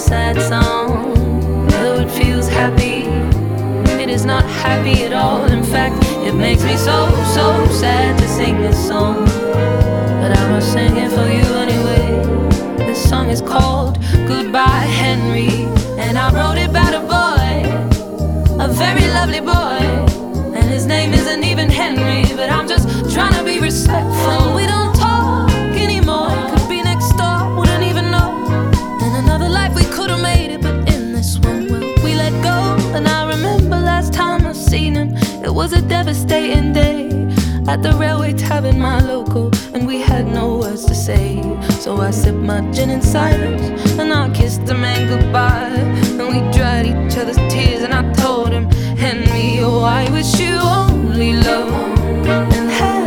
sad song. Though it feels happy, it is not happy at all. In fact, it makes me so, so sad to sing this song. But I must sing it for you anyway. This song is called Goodbye Henry, and I wrote it about a boy, a very lovely boy. And his name isn't even Henry, but I'm just trying to be respectful. We don't talk anymore, could be next door, wouldn't even know. In another life we could have made it, but in this one, well, we let go. And I remember last time I seen him, it was a devastating day at the railway tavern, my local, and we had no words to say. So I sipped my gin in silence, and I kissed the man goodbye. And we dried each other's tears, and I told him, Henry, oh, I wish you only love and happiness.